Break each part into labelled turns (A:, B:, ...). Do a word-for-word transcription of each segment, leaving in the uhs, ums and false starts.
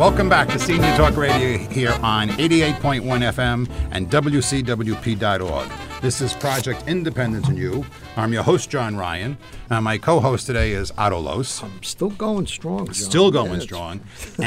A: Welcome back to Senior Talk Radio here on eighty-eight point one F M and W C W P dot org. This is Project Independence in You. I'm your host, John Ryan. Uh, my co-host today is Otto Los.
B: I'm still going strong, John.
A: Still going
B: yeah,
A: strong.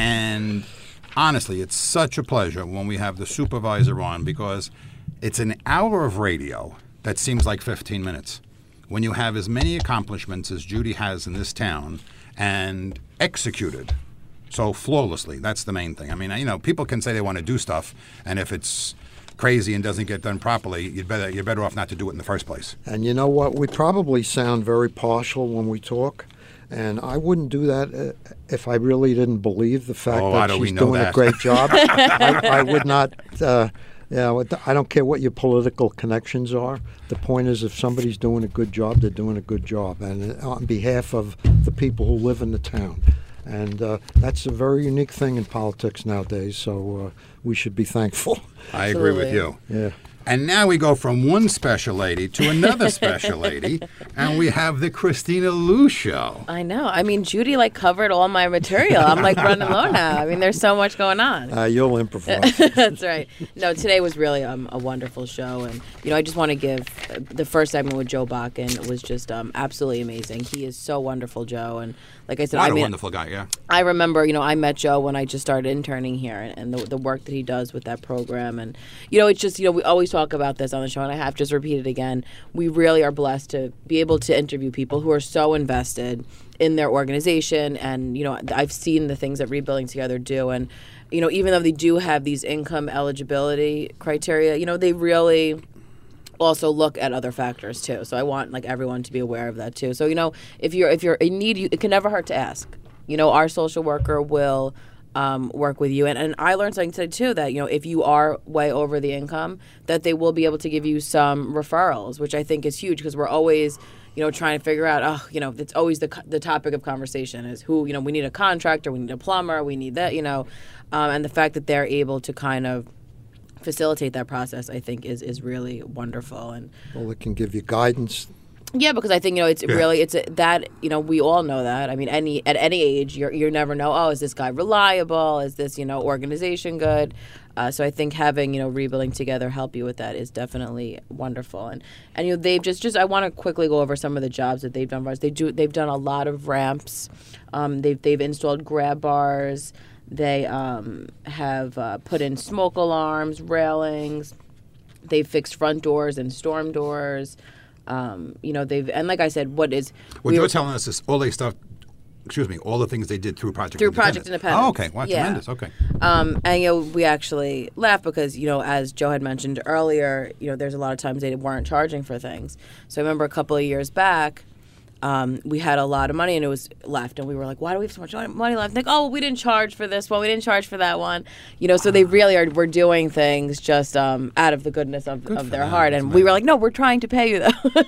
A: And honestly, it's such a pleasure when we have the supervisor on because it's an hour of radio that seems like fifteen minutes. When you have as many accomplishments as Judy has in this town and executed so flawlessly, that's the main thing. I mean, you know, people can say they want to do stuff, and if it's crazy and doesn't get done properly, you'd better, you're better off not to do it in the first place.
B: And you know what? We probably sound very partial when we talk, and I wouldn't do that if I really didn't believe the fact
A: oh,
B: that she's doing
A: that.
B: a great job. I, I would not... Uh, Yeah, I don't care what your political connections are. The point is, if somebody's doing a good job, they're doing a good job, and on behalf of the people who live in the town. And uh, that's a very unique thing in politics nowadays, so uh, we should be thankful.
A: I agree with you.
B: Yeah.
A: And now we go from one special lady to another special lady, and we have the Christina Lou Show.
C: I know. I mean, Judy, like, covered all my material. I'm, like, running low now. I mean, there's so much going on.
B: Uh, you'll improvise.
C: That's right. No, today was really um, a wonderful show. And, you know, I just want to give uh, the first segment with Joe Bakken was just um, absolutely amazing. He is so wonderful, Joe. And like I said,
A: what
C: I mean,
A: a wonderful guy, yeah.
C: I remember, you know, I met Joe when I just started interning here and, and the, the work that he does with that program. And, you know, it's just, you know, we always talk about this on the show, and I have to just repeat it again. We really are blessed to be able to interview people who are so invested in their organization. And, you know, I've seen the things that Rebuilding Together do. And, you know, even though they do have these income eligibility criteria, you know, they really also look at other factors too. So I want like everyone to be aware of that too. So, you know, if you're if you're in need, you, it can never hurt to ask. You know, our social worker will um, work with you. And, and I learned something today too, that, you know, if you are way over the income, that they will be able to give you some referrals, which I think is huge because we're always, you know, trying to figure out, oh, you know, it's always the the topic of conversation is who, you know, we need a contractor, we need a plumber, we need that, you know, um, and the fact that they're able to kind of facilitate that process, I think, is is really wonderful. And
B: well, it can give you guidance.
C: Yeah, because I think, you know, it's yeah. really it's a, that, you know, we all know that. I mean, any at any age, you you never know. Oh, is this guy reliable? Is this, you know, organization good? Uh, so I think having, you know, Rebuilding Together help you with that is definitely wonderful. And and you know, they've just just I want to quickly go over some of the jobs that they've done for us. They do they've done a lot of ramps. Um, they've they've installed grab bars. They um, have uh, put in smoke alarms, railings. They've fixed front doors and storm doors. Um, you know, they've and like I said, what is
A: what we you're telling us is all they stuff. Excuse me, all the things they did through Project
C: through
A: Independence.
C: Project Independence.
A: Oh, okay, wow,
C: yeah.
A: tremendous. Okay.
C: Um, and you know, we actually laugh because, you know, as Joe had mentioned earlier, you know, there's a lot of times they weren't charging for things. So I remember a couple of years back. Um, we had a lot of money and it was left, and we were like, why do we have so much money left? Like, oh, we didn't charge for this one, we didn't charge for that one, you know. So they really are were doing things just um, out of the goodness of, of their them. heart, and we were like, no, we're trying to pay you though.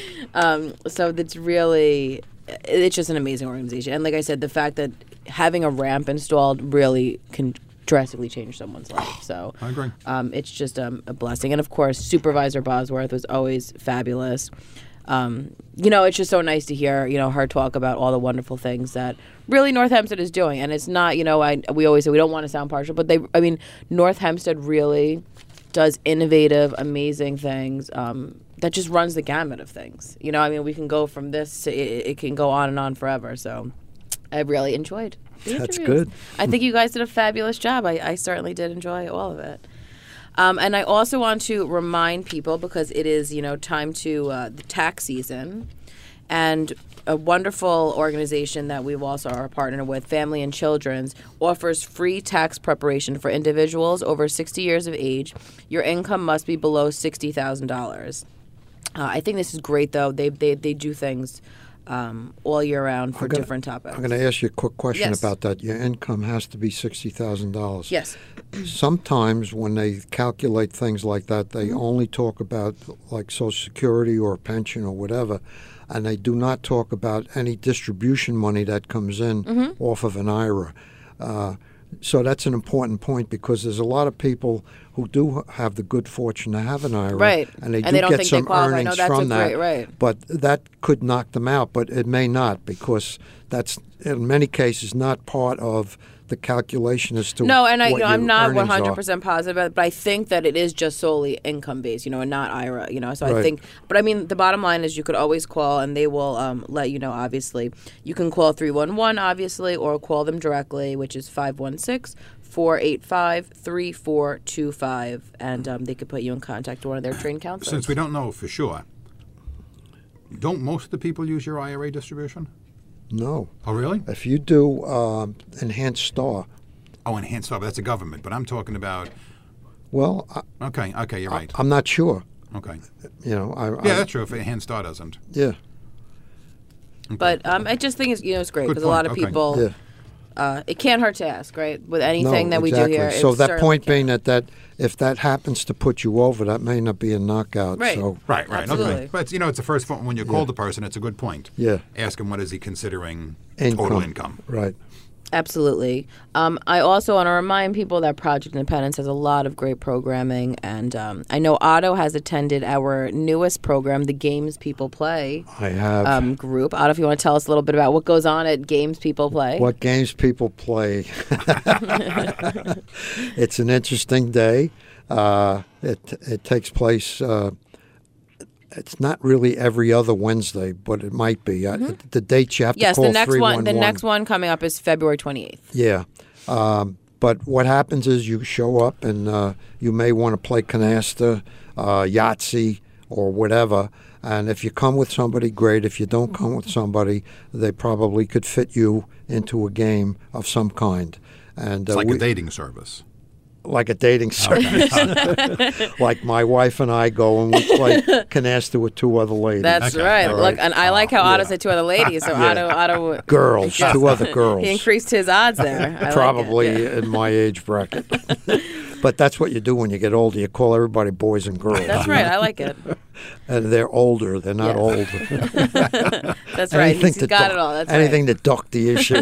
C: um, so it's really, it's just an amazing organization, and like I said, the fact that having a ramp installed really can drastically change someone's life. So
A: I agree.
C: Um, it's just um, a blessing, and of course, Supervisor Bosworth was always fabulous. Um, you know, it's just so nice to hear, you know, her talk about all the wonderful things that really North Hempstead is doing. And it's not, you know, I we always say we don't want to sound partial, but they, I mean, North Hempstead really does innovative, amazing things um, that just runs the gamut of things. You know, I mean, we can go from this to it, it can go on and on forever. So I really enjoyed the
B: That's
C: interviews.
B: good.
C: I think you guys did a fabulous job. I, I certainly did enjoy all of it. Um, and I also want to remind people, because it is, you know, time to uh, the tax season, and a wonderful organization that we also are a partner with, Family and Children's, offers free tax preparation for individuals over sixty years of age. Your income must be below sixty thousand dollars. Uh, I think this is great, though. They they they do things um, all year round for
B: gonna,
C: different topics.
B: I'm going to ask you a quick question
C: yes.
B: about that. Your income has to be sixty thousand dollars.
C: Yes.
B: Sometimes when they calculate things like that, they mm-hmm. only talk about like Social Security or pension or whatever, and they do not talk about any distribution money that comes in mm-hmm. off of an I R A. Uh, so that's an important point, because there's a lot of people who do have the good fortune to have an I R A,
C: right.
B: and they
C: and
B: do
C: they don't
B: get
C: think
B: some
C: they qualify.
B: earnings
C: no, that's
B: from
C: a
B: that.
C: Great, right.
B: But that could knock them out, but it may not, because that's in many cases not part of the calculation as to
C: No, and I,
B: what
C: you know, I'm
B: your
C: not
B: earnings
C: one hundred
B: are.
C: percent positive, about it, but I think that it is just solely income based, you know, and not I R A, you know. So I
B: Right.
C: think, but I mean, the bottom line is you could always call, and they will um, let you know. Obviously, you can call three one one, obviously, or call them directly, which is five one six, four eight five, three four two five, and um, they could put you in contact with one of their trained counselors.
A: Since we don't know for sure, don't most of the people use your I R A distribution?
B: No.
A: Oh, really?
B: If you do um, Enhanced Star,
A: Oh, enhanced star, but that's a government. But I'm talking about.
B: well, I,
A: Okay, okay, you're right.
B: I'm not sure.
A: Okay.
B: You know, I,
A: Yeah,
B: I
A: that's true. If enhanced star doesn't.
B: yeah,
C: But um, I just think it's, you know, it's great
A: Good
C: because a lot of
A: point, okay.
C: people,
B: yeah.
C: uh, it can't hurt to ask, right? With anything
B: no,
C: that we
B: exactly.
C: do here.
B: So
C: it
B: that
C: certainly
B: point
C: can.
B: being that, that if that happens to put you over, that may not be a knockout.
C: Right.
B: So
A: Right, right.
C: Absolutely.
A: Okay. But it's, you know, it's the first phone when you call the person. It's a good point.
B: Yeah.
A: Ask him what is he considering
B: income.
A: total income.
B: Right.
C: Absolutely. Um, I also want to remind people that Project Independence has a lot of great programming, and um, I know Otto has attended our newest program, the Games People Play
B: I have.
C: um, group. Otto, if you want to tell us a little bit about what goes on at Games People Play.
B: What games people play. It's an interesting day. Uh, it it takes place. Uh, it's not really every other Wednesday, but it might be. Uh, the date you have
C: Yes,
B: to call
C: the next one. The
B: three one one.
C: next one coming up is February twenty-eighth.
B: Yeah. Um, but what happens is you show up and uh, you may want to play canasta, uh, Yahtzee, or whatever. And if you come with somebody, great. If you don't come with somebody, they probably could fit you into a game of some kind. And
A: It's
B: uh,
A: like
B: we,
A: a dating service.
B: like a dating service. Like my wife and I go and we play canasta with two other ladies.
C: That's
A: Okay,
C: right.
A: all
C: Look,
B: right.
C: and I like how Otto said two other ladies. So Otto, Otto,
B: girls,
C: Yes.
B: two other girls.
C: he increased his odds there. I like it.
B: Probably
C: Yeah.
B: in my age bracket. But that's what you do when you get older. You call everybody boys and girls.
C: That's right. I like it.
B: And they're older. They're not
C: Yes.
B: old.
C: That's right. He's
B: to
C: got
B: duck,
C: it all. That's
B: anything
C: right.
B: to duck the issue.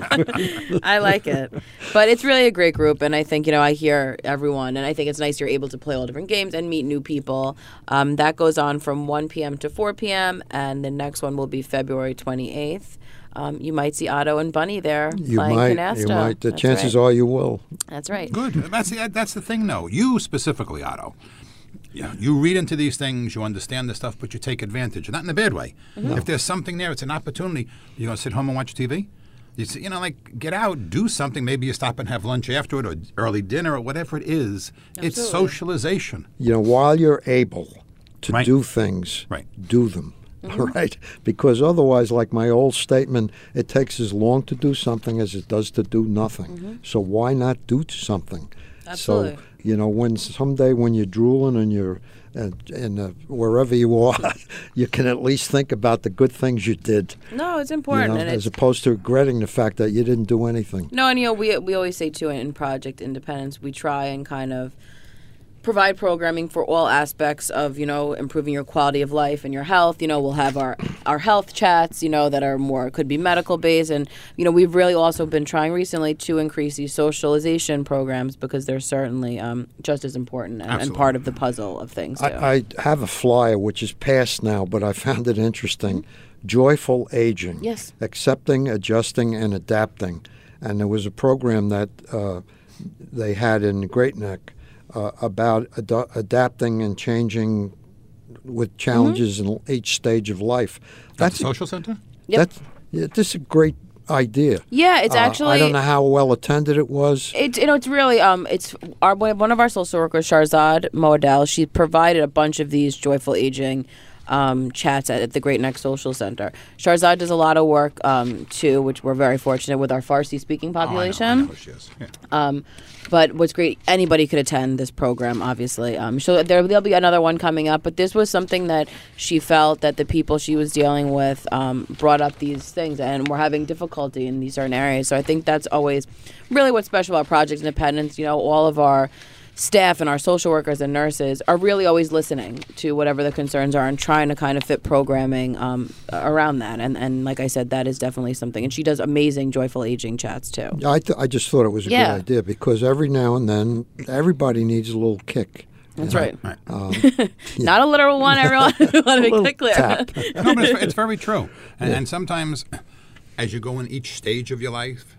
C: I like it. But it's really a great group, and I think, you know, I hear everyone, and I think it's nice you're able to play all different games and meet new people. Um, that goes on from one p.m. to four p.m., and the next one will be February twenty-eighth. Um, you might see Otto and Bunny there
B: You
C: playing
B: might.
C: canasta.
B: You might. The
C: That's
B: chances
C: right.
B: are you will.
C: That's right.
A: Good. That's the, that's the thing, though. You specifically, Otto. Yeah, you read into these things, you understand the stuff, but you take advantage. Not in a bad way. If there's something there, it's an opportunity. You're going to sit home and watch T V? You, see, you know, like, get out, do something. Maybe you stop and have lunch after it or early dinner or whatever it is. It's
C: Absolutely.
A: socialization.
B: You know, while you're able to
A: Right.
B: do things,
A: Right.
B: do them.
C: Mm-hmm.
B: Right? Because otherwise, like my old statement, it takes as long to do something as it does to do nothing.
C: Mm-hmm.
B: So why not do something?
C: Absolutely.
B: So, you know, when someday when you're drooling and you're uh, in uh, wherever you are, you can at least think about the good things you did.
C: No, it's
B: You
C: important.
B: know,
C: and
B: as
C: it's,
B: opposed to regretting the fact that you didn't do anything.
C: no, and, you know, we, we always say, too, in Project Independence, we try and kind of provide programming for all aspects of, you know, improving your quality of life and your health. You know, we'll have our, our health chats, you know, that are more, could be medical based. And, you know, we've really also been trying recently to increase these socialization programs because they're certainly um, just as important and, and
A: Absolutely.
C: part of the puzzle of things, too.
B: I, I have a flyer which is past now, but I found it interesting. Joyful aging.
C: Yes.
B: Accepting, adjusting, and adapting. And there was a program that uh, they had in Great Neck uh, about ad- adapting and changing with challenges in each stage of life.
A: At
B: That's
A: the social center?
C: Yep.
B: that's yeah, this is a great idea.
C: yeah, it's
B: Uh,
C: actually...
B: I don't know how well attended it was.
C: It's you know it's really um it's our one of our social workers, Sharzad Moadel. She provided a bunch of these joyful aging um, chats at, at the Great Neck Social Center. Sharzad does a lot of work um, too, which we're very fortunate with our Farsi speaking
A: Oh, I know,
C: population.
A: I know who she is. Yeah.
C: Um, but what's great, anybody could attend this program, obviously. Um, so there, there'll be another one coming up. But this was something that she felt that the people she was dealing with um, brought up these things and were having difficulty in these certain areas. So I think that's always really what's special about Project Independence. You know, all of our staff and our social workers and nurses are really always listening to whatever the concerns are and trying to kind of fit programming um, around that. And, and like I said, that is definitely something. And she does amazing joyful aging chats too.
B: I, th- I just thought it was a
C: Yeah.
B: good idea because every now and then everybody needs a little kick.
C: That's right.
A: Right.
B: Um,
C: Not a literal one, everyone. We want to
B: little
C: make that clear.
B: tap.
A: No, but it's, it's very true. And, and sometimes, as you go in each stage of your life,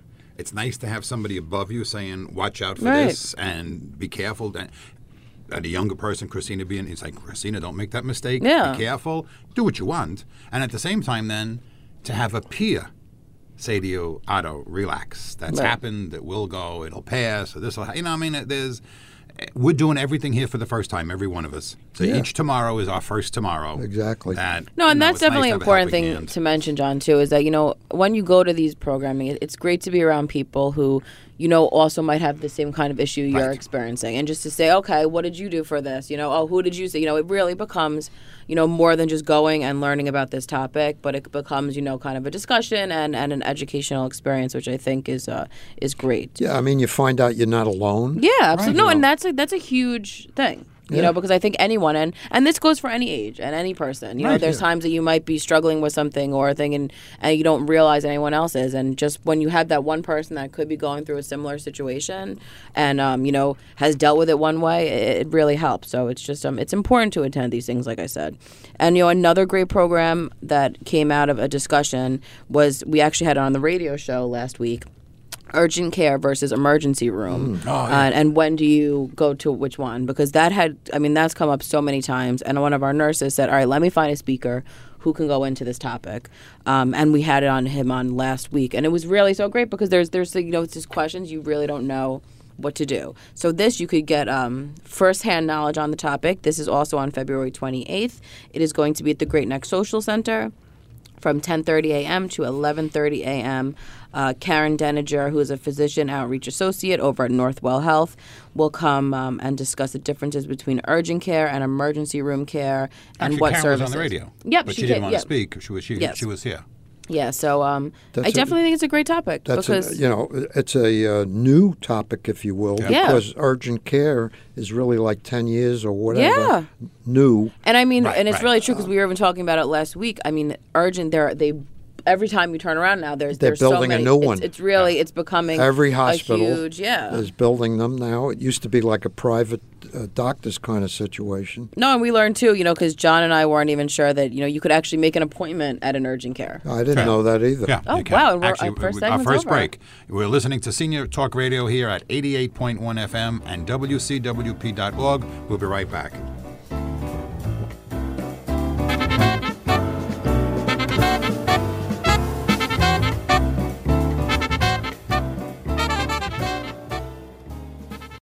A: It's nice to have somebody above you saying, watch out for
C: Right.
A: this and be careful. And, and a younger person, Christina being, he's like, Christina, don't make that mistake.
C: Yeah.
A: Be careful. Do what you want. And at the same time, then, to have a peer say to you, Otto, relax. That's
C: Right.
A: happened. It will go. It'll pass. Or this will, ha-. you know, I mean, there's, we're doing everything here for the first time, every one of us. So
B: Yeah.
A: each tomorrow is our first tomorrow.
B: Exactly.
A: That,
C: No,
A: you
C: and
A: know,
C: that's
A: it's nice
C: definitely
A: to
C: an
A: have a
C: important
A: helping
C: thing
A: hand.
C: to mention, John, too, is that, you know, when you go to these programming, it- it's great to be around people who, you know, also might have the same kind of issue you're
A: Right.
C: experiencing. And just to say, okay, what did you do for this? You know, oh, who did you see? You know, it really becomes, you know, more than just going and learning about this topic, but it becomes, you know, kind of a discussion and, and an educational experience, which I think is uh, is great.
B: Yeah, I mean, you find out you're not alone.
C: Yeah, absolutely. No,
B: You
C: and
B: know.
C: that's a, that's a huge thing. You
B: Yeah.
C: know, because I think anyone, and, and this goes for any age and any person. You know,
A: Right,
C: there's
A: yeah.
C: times that you might be struggling with something or a thing, and, and you don't realize anyone else is. And just when you have that one person that could be going through a similar situation, and um, you know, has dealt with it one way, it, it really helps. So it's just um, it's important to attend these things, like I said. And you know, another great program that came out of a discussion was we actually had it on the radio show last week. Urgent care versus emergency room,
A: Oh, yeah.
C: uh, and when do you go to which one? Because that had, I mean, that's come up so many times. And one of our nurses said, "All right, let me find a speaker who can go into this topic." Um, and we had it on him on last week, and it was really so great because there's there's you know it's just questions you really don't know what to do. So this you could get um, firsthand knowledge on the topic. This is also on February twenty-eighth. It is going to be at the Great Neck Social Center from ten thirty a.m. to eleven thirty a.m. Uh, Karen Denninger, who is a physician outreach associate over at Northwell Health, will come um, and discuss the differences between urgent care and emergency room care and
A: Actually,
C: what
A: Karen
C: services.
A: was on the radio.
C: Yep,
A: but
C: she
A: she, didn't
C: came-
A: want
C: yep.
A: to speak. She was she,
C: Yes.
A: she was here.
C: Yeah, so um,
B: That's
C: I
B: a-
C: definitely think it's a great topic
B: That's a,
C: because
B: you know, it's a uh, new topic, if you will,
C: Yeah.
B: because urgent care is really like ten years or whatever
C: Yeah.
B: new.
C: And I mean,
A: Right,
C: and it's
A: right.
C: really true because we were even talking about it last week. I mean, urgent. There, they every time you turn around now, there's
B: They're
C: there's so
B: building a
C: many.
B: new
C: it's,
B: one.
C: It's really it's becoming
B: Every
C: a
B: hospital
C: huge, yeah.
B: is building them now. It used to be like a private uh, doctor's kind of situation.
C: No, and we learned too, you know, because John and I weren't even sure that you know you could actually make an appointment at an urgent care.
B: I didn't
A: Yeah.
B: know that either.
C: Oh,
A: you can.
C: wow, and we're-
A: Actually,
C: our first
A: our
C: segment's
A: first
C: over.
A: break. We're listening to Senior Talk Radio here at eighty-eight point one F M and W C W P dot org. We'll be right back.